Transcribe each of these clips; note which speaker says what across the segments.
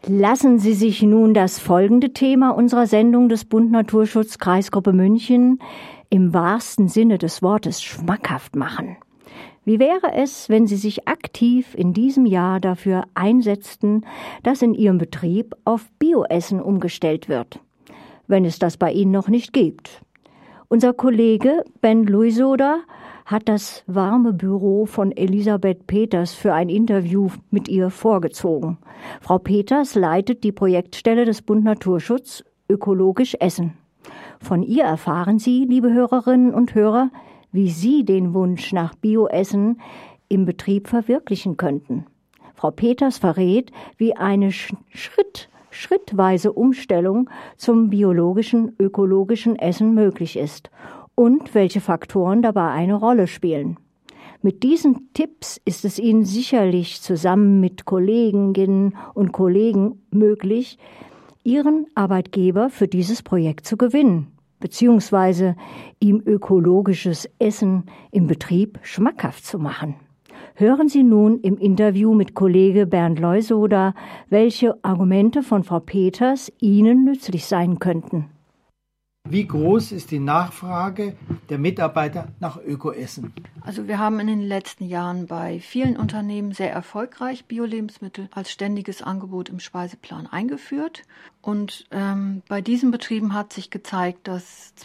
Speaker 1: Lassen Sie sich nun das folgende Thema unserer Sendung des Bund Naturschutz Kreisgruppe München im wahrsten Sinne des Wortes schmackhaft machen. Wie wäre es, wenn Sie sich aktiv in diesem Jahr dafür einsetzten, dass in Ihrem Betrieb auf Bioessen umgestellt wird, wenn es das bei Ihnen noch nicht gibt? Unser Kollege Ben Luisoda hat das warme Büro von Elisabeth Peters für ein Interview mit ihr vorgezogen. Frau Peters leitet die Projektstelle des Bund Naturschutz Ökologisch Essen. Von ihr erfahren Sie, liebe Hörerinnen und Hörer, wie Sie den Wunsch nach Bioessen im Betrieb verwirklichen könnten. Frau Peters verrät, wie eine schrittweise Umstellung zum biologischen, ökologischen Essen möglich ist und welche Faktoren dabei eine Rolle spielen. Mit diesen Tipps ist es Ihnen sicherlich zusammen mit Kolleginnen und Kollegen möglich, Ihren Arbeitgeber für dieses Projekt zu gewinnen, beziehungsweise ihm ökologisches Essen im Betrieb schmackhaft zu machen. Hören Sie nun im Interview mit Kollege Bernd Leusoda, welche Argumente von Frau Peters Ihnen nützlich sein könnten.
Speaker 2: Wie groß ist die Nachfrage der Mitarbeiter nach Ökoessen?
Speaker 3: Also wir haben in den letzten Jahren bei vielen Unternehmen sehr erfolgreich Bio-Lebensmittel als ständiges Angebot im Speiseplan eingeführt. Und bei diesen Betrieben hat sich gezeigt, dass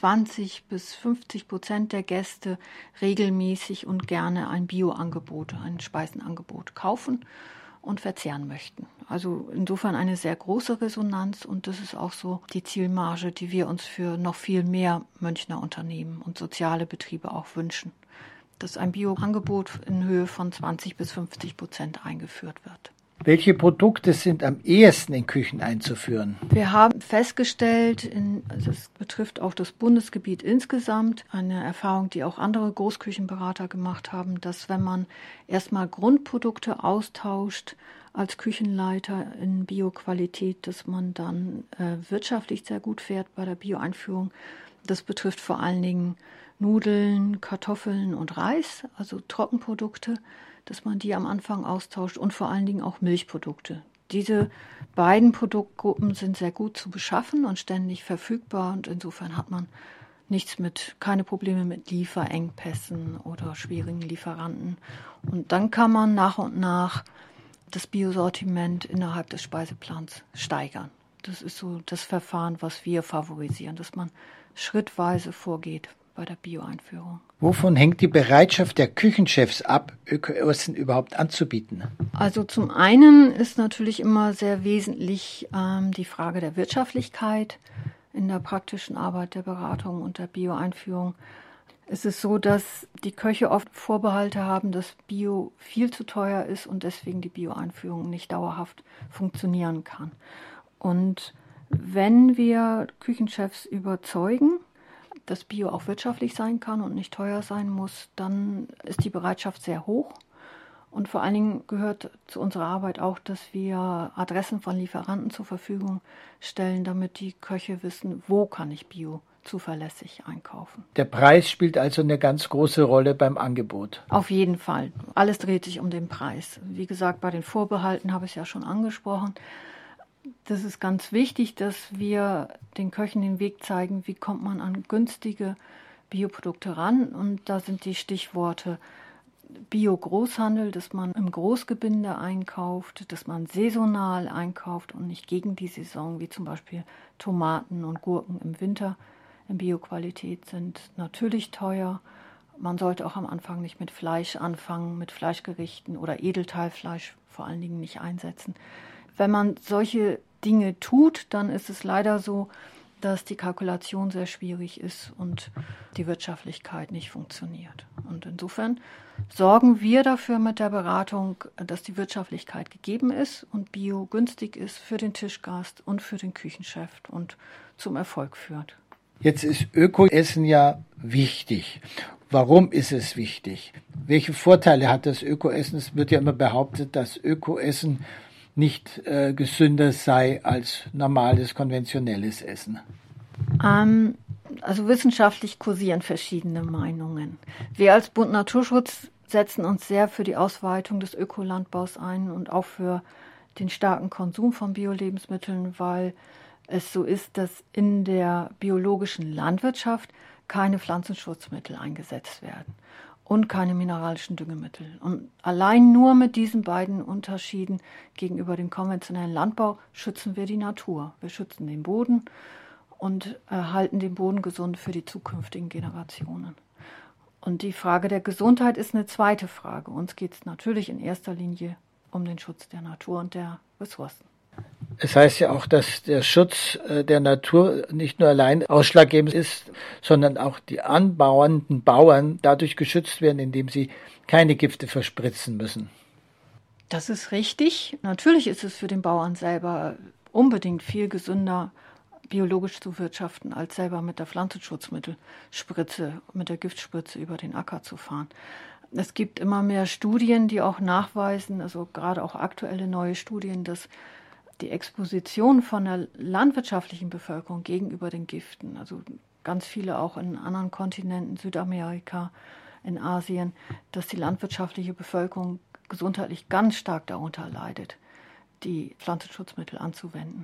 Speaker 3: 20-50% der Gäste regelmäßig und gerne ein Bio-Angebot, ein Speisenangebot kaufen und verzehren möchten. Also insofern eine sehr große Resonanz und das ist auch so die Zielmarge, die wir uns für noch viel mehr Münchner Unternehmen und soziale Betriebe auch wünschen, dass ein Bio-Angebot in Höhe von 20-50% eingeführt wird.
Speaker 2: Welche Produkte sind am ehesten in Küchen einzuführen?
Speaker 3: Wir haben festgestellt, das betrifft auch das Bundesgebiet insgesamt, eine Erfahrung, die auch andere Großküchenberater gemacht haben, dass wenn man erstmal Grundprodukte austauscht als Küchenleiter in Bio-Qualität, dass man dann wirtschaftlich sehr gut fährt bei der Bio-Einführung. Das betrifft vor allen Dingen Nudeln, Kartoffeln und Reis, also Trockenprodukte, dass man die am Anfang austauscht und vor allen Dingen auch Milchprodukte. Diese beiden Produktgruppen sind sehr gut zu beschaffen und ständig verfügbar und insofern hat man keine Probleme mit Lieferengpässen oder schwierigen Lieferanten. Und dann kann man nach und nach das Biosortiment innerhalb des Speiseplans steigern. Das ist so das Verfahren, was wir favorisieren, dass man schrittweise vorgeht bei der Bio-Einführung.
Speaker 2: Wovon hängt die Bereitschaft der Küchenchefs ab, Ökoessen überhaupt anzubieten?
Speaker 3: Also zum einen ist natürlich immer sehr wesentlich die Frage der Wirtschaftlichkeit in der praktischen Arbeit der Beratung und der Bio-Einführung. Es ist so, dass die Köche oft Vorbehalte haben, dass Bio viel zu teuer ist und deswegen die Bio-Einführung nicht dauerhaft funktionieren kann. Und wenn wir Küchenchefs überzeugen, dass Bio auch wirtschaftlich sein kann und nicht teuer sein muss, dann ist die Bereitschaft sehr hoch. Und vor allen Dingen gehört zu unserer Arbeit auch, dass wir Adressen von Lieferanten zur Verfügung stellen, damit die Köche wissen, wo kann ich Bio zuverlässig einkaufen.
Speaker 2: Der Preis spielt also eine ganz große Rolle beim Angebot.
Speaker 3: Auf jeden Fall. Alles dreht sich um den Preis. Wie gesagt, bei den Vorbehalten habe ich es ja schon angesprochen. Das ist ganz wichtig, dass wir den Köchen den Weg zeigen, wie kommt man an günstige Bioprodukte ran. Und da sind die Stichworte Bio-Großhandel, dass man im Großgebinde einkauft, dass man saisonal einkauft und nicht gegen die Saison, wie zum Beispiel Tomaten und Gurken im Winter in Bioqualität sind natürlich teuer. Man sollte auch am Anfang nicht mit Fleisch anfangen, mit Fleischgerichten oder Edelteilfleisch vor allen Dingen nicht einsetzen. Wenn man solche Dinge tut, dann ist es leider so, dass die Kalkulation sehr schwierig ist und die Wirtschaftlichkeit nicht funktioniert. Und insofern sorgen wir dafür mit der Beratung, dass die Wirtschaftlichkeit gegeben ist und Bio günstig ist für den Tischgast und für den Küchenchef und zum Erfolg führt.
Speaker 2: Jetzt ist Ökoessen ja wichtig. Warum ist es wichtig? Welche Vorteile hat das Ökoessen? Es wird ja immer behauptet, dass Ökoessen nicht gesünder sei als normales, konventionelles Essen.
Speaker 3: Also wissenschaftlich kursieren verschiedene Meinungen. Wir als Bund Naturschutz setzen uns sehr für die Ausweitung des Ökolandbaus ein und auch für den starken Konsum von Bio-Lebensmitteln, weil es so ist, dass in der biologischen Landwirtschaft keine Pflanzenschutzmittel eingesetzt werden und keine mineralischen Düngemittel. Und allein nur mit diesen beiden Unterschieden gegenüber dem konventionellen Landbau schützen wir die Natur. Wir schützen den Boden und halten den Boden gesund für die zukünftigen Generationen. Und die Frage der Gesundheit ist eine zweite Frage. Uns geht es natürlich in erster Linie um den Schutz der Natur und der Ressourcen.
Speaker 2: Es heißt ja auch, dass der Schutz der Natur nicht nur allein ausschlaggebend ist, sondern auch die anbauenden Bauern dadurch geschützt werden, indem sie keine Gifte verspritzen müssen.
Speaker 3: Das ist richtig. Natürlich ist es für den Bauern selber unbedingt viel gesünder, biologisch zu wirtschaften, als selber mit der Pflanzenschutzmittelspritze, mit der Giftspritze über den Acker zu fahren. Es gibt immer mehr Studien, die auch nachweisen, also gerade auch aktuelle neue Studien, dass die Exposition von der landwirtschaftlichen Bevölkerung gegenüber den Giften, also ganz viele auch in anderen Kontinenten, Südamerika, in Asien, dass die landwirtschaftliche Bevölkerung gesundheitlich ganz stark darunter leidet, die Pflanzenschutzmittel anzuwenden.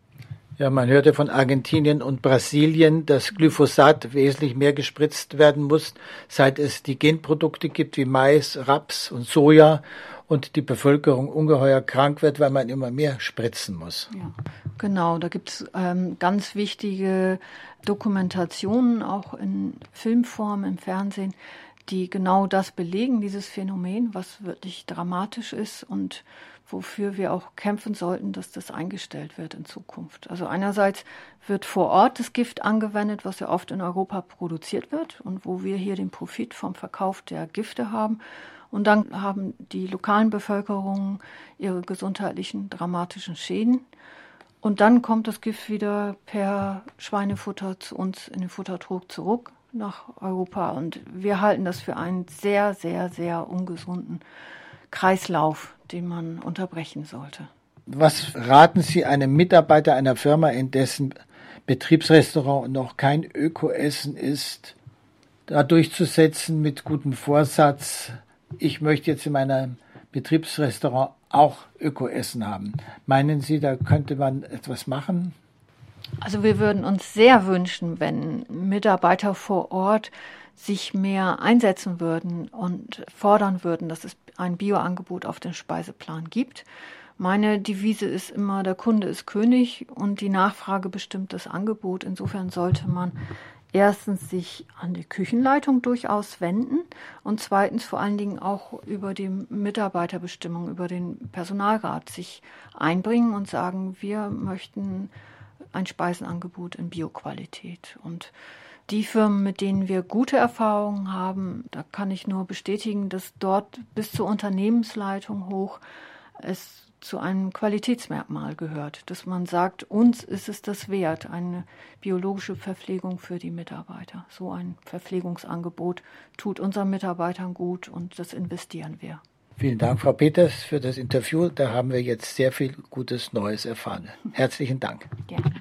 Speaker 2: Ja, man hörte von Argentinien und Brasilien, dass Glyphosat wesentlich mehr gespritzt werden muss, seit es die Genprodukte gibt wie Mais, Raps und Soja und die Bevölkerung ungeheuer krank wird, weil man immer mehr spritzen muss.
Speaker 3: Ja, genau, da gibt es ganz wichtige Dokumentationen, auch in Filmform, im Fernsehen, die genau das belegen, dieses Phänomen, was wirklich dramatisch ist und wofür wir auch kämpfen sollten, dass das eingestellt wird in Zukunft. Also einerseits wird vor Ort das Gift angewendet, was ja oft in Europa produziert wird und wo wir hier den Profit vom Verkauf der Gifte haben. Und dann haben die lokalen Bevölkerungen ihre gesundheitlichen dramatischen Schäden. Und dann kommt das Gift wieder per Schweinefutter zu uns in den Futtertrog zurück nach Europa. Und wir halten das für einen sehr, sehr, sehr ungesunden Kreislauf, den man unterbrechen sollte.
Speaker 2: Was raten Sie einem Mitarbeiter einer Firma, in dessen Betriebsrestaurant noch kein Ökoessen ist, da durchzusetzen mit gutem Vorsatz, ich möchte jetzt in meinem Betriebsrestaurant auch Ökoessen haben? Meinen Sie, da könnte man etwas machen?
Speaker 3: Also wir würden uns sehr wünschen, wenn Mitarbeiter vor Ort sich mehr einsetzen würden und fordern würden, dass es ein Bioangebot auf dem Speiseplan gibt. Meine Devise ist immer, der Kunde ist König und die Nachfrage bestimmt das Angebot. Insofern sollte man erstens sich an die Küchenleitung durchaus wenden und zweitens vor allen Dingen auch über die Mitarbeiterbestimmung, über den Personalrat sich einbringen und sagen, wir möchten ein Speisenangebot in Bioqualität. Und die Firmen, mit denen wir gute Erfahrungen haben, da kann ich nur bestätigen, dass dort bis zur Unternehmensleitung hoch es zu einem Qualitätsmerkmal gehört, dass man sagt, uns ist es das wert, eine biologische Verpflegung für die Mitarbeiter. So ein Verpflegungsangebot tut unseren Mitarbeitern gut und das investieren wir.
Speaker 2: Vielen Dank, Frau Peters, für das Interview. Da haben wir jetzt sehr viel Gutes Neues erfahren. Herzlichen Dank.
Speaker 3: Gerne.